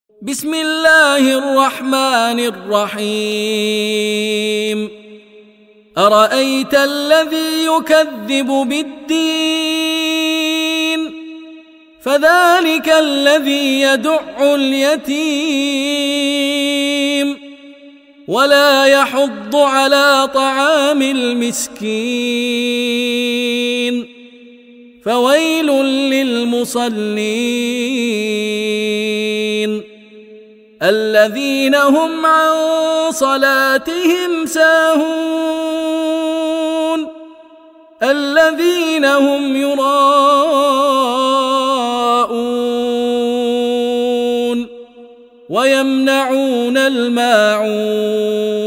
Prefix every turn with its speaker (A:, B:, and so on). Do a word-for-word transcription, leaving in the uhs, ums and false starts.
A: بسم الله الرحمن الرحيم أرأيت الذي يكذب بالدين فذلك الذي يدع اليتيم ولا يحض على طعام المسكين فويل للمصلين الذين هم عن صلاتهم ساهون الذين هم يراءون ويمنعون الماعون